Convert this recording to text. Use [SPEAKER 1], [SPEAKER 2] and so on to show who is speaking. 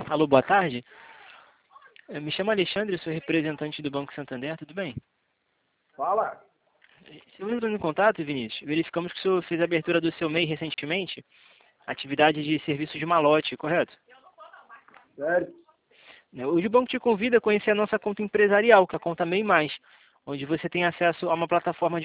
[SPEAKER 1] Alô, boa tarde. Me chamo Alexandre, sou representante do Banco Santander, tudo bem?
[SPEAKER 2] Fala.
[SPEAKER 1] Estamos entrando em contato, Vinícius. Verificamos que o senhor fez a abertura do seu MEI recentemente, atividade de serviço de malote, correto?
[SPEAKER 2] Certo.
[SPEAKER 1] Hoje o banco te convida a conhecer a nossa conta empresarial, que é a conta MEI+, onde você tem acesso a uma plataforma de